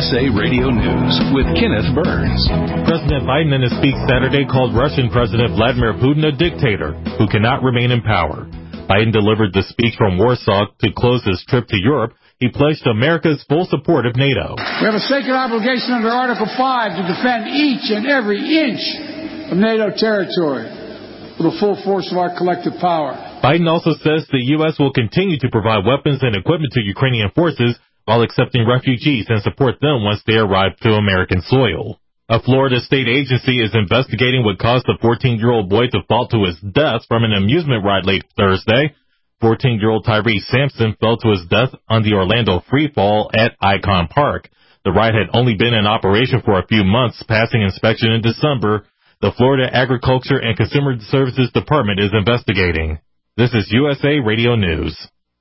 USA Radio News with Kenneth Burns. President Biden in a speech Saturday called Russian President Vladimir Putin a dictator who cannot remain in power. Biden delivered the speech from Warsaw to close his trip to Europe. He pledged America's full support of NATO. We have a sacred obligation under Article 5 to defend each and every inch of NATO territory with the full force of our collective power. Biden also says the U.S. will continue to provide weapons and equipment to Ukrainian forces while accepting refugees and support them once they arrive to American soil. A Florida state agency is investigating what caused the 14-year-old boy to fall to his death from an amusement ride late Thursday. 14-year-old Tyrese Sampson fell to his death on the Orlando Freefall at Icon Park. The ride had only been in operation for a few months, passing inspection in December. The Florida Agriculture and Consumer Services Department is investigating. This is USA Radio News.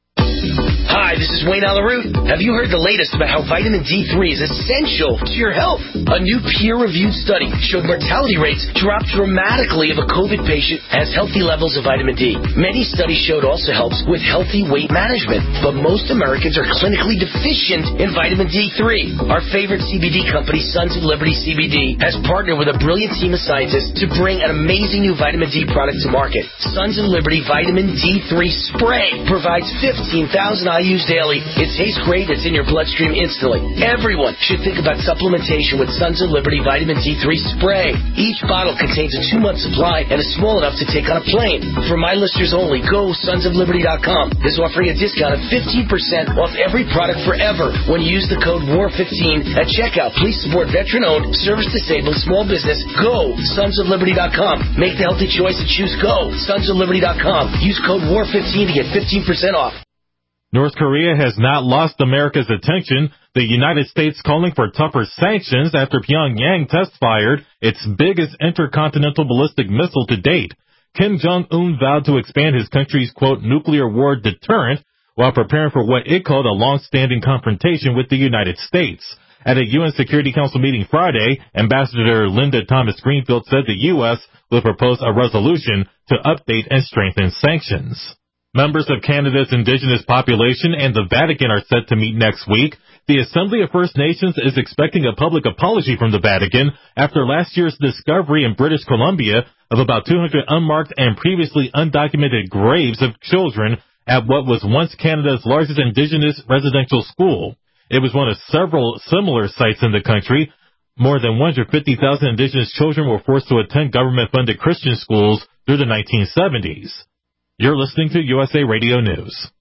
Hi, this is Wayne Alaroot. Have you heard the latest about how vitamin D3 is essential to your health? A new peer-reviewed study showed mortality rates dropped dramatically if a COVID patient has healthy levels of vitamin D. Many studies showed also helps with healthy weight management, but most Americans are clinically deficient in vitamin D3. Our favorite CBD company, Sons of Liberty CBD, has partnered with a brilliant team of scientists to bring an amazing new vitamin D product to market. Sons of Liberty Vitamin D3 Spray provides 15,000 IUs daily. It tastes great. It's in your bloodstream instantly. Everyone should think about supplementation with Sons of Liberty Vitamin D3 Spray. Each bottle contains a 2-month supply and is small enough to take on a plane. For my listeners only, go sonsofliberty.com. Is offering a discount of 15% off every product forever when you use the code WAR15 at checkout. Please support veteran-owned, service-disabled small business. Go sonsofliberty.com. Make the healthy choice and choose Go sonsofliberty.com. Use code WAR15 to get 15% off. North Korea has not lost America's attention. The United States calling for tougher sanctions after Pyongyang test-fired its biggest intercontinental ballistic missile to date. Kim Jong-un vowed to expand his country's, quote, nuclear war deterrent while preparing for what it called a long-standing confrontation with the United States. At a UN Security Council meeting Friday, Ambassador Linda Thomas-Greenfield said the U.S. will propose a resolution to update and strengthen sanctions. Members of Canada's indigenous population and the Vatican are set to meet next week. The Assembly of First Nations is expecting a public apology from the Vatican after last year's discovery in British Columbia of about 200 unmarked and previously undocumented graves of children at what was once Canada's largest indigenous residential school. It was one of several similar sites in the country. More than 150,000 indigenous children were forced to attend government-funded Christian schools through the 1970s. You're listening to USA Radio News.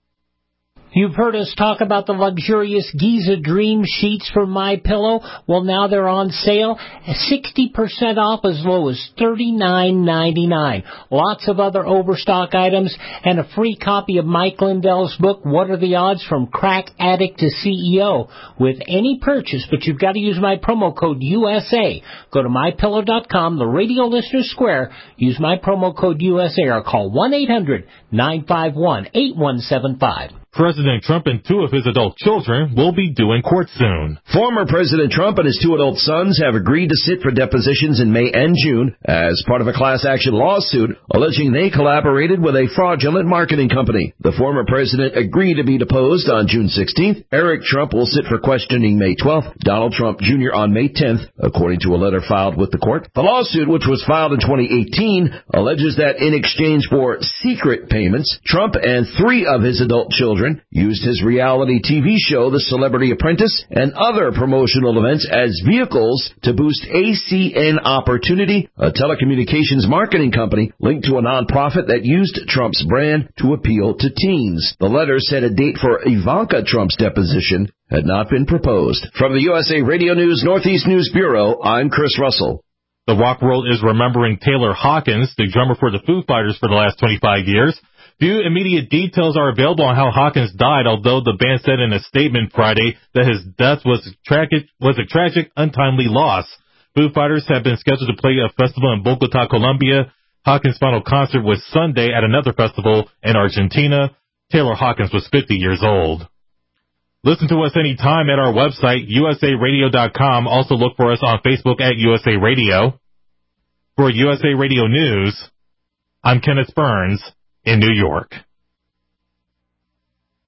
You've heard us talk about the luxurious Giza Dream sheets from MyPillow. Well, now they're on sale, 60% off as low as $39.99. Lots of other overstock items and a free copy of Mike Lindell's book, What Are the Odds from Crack Addict to CEO, with any purchase, but you've got to use my promo code USA. Go to MyPillow.com, the Radio Listener Square, use my promo code USA, or call 1-800-951-8175. President Trump and 2 of his adult children will be due in court soon. Former President Trump and his 2 adult sons have agreed to sit for depositions in May and June as part of a class action lawsuit alleging they collaborated with a fraudulent marketing company. The former president agreed to be deposed on June 16th. Eric Trump will sit for questioning May 12th. Donald Trump Jr. on May 10th, according to a letter filed with the court. The lawsuit, which was filed in 2018, alleges that in exchange for secret payments, Trump and 3 of his adult children used his reality TV show, The Celebrity Apprentice, and other promotional events as vehicles to boost ACN Opportunity, a telecommunications marketing company linked to a nonprofit that used Trump's brand to appeal to teens. The letter said a date for Ivanka Trump's deposition had not been proposed. From the USA Radio News Northeast News Bureau, I'm Chris Russell. The rock world is remembering Taylor Hawkins, the drummer for the Foo Fighters for the last 25 years. Few immediate details are available on how Hawkins died, although the band said in a statement Friday that his death was a tragic, untimely loss. Foo Fighters have been scheduled to play a festival in Bogota, Colombia. Hawkins' final concert was Sunday at another festival in Argentina. Taylor Hawkins was 50 years old. Listen to us anytime at our website, usaradio.com. Also look for us on Facebook at USA Radio. For USA Radio News, I'm Kenneth Burns in New York.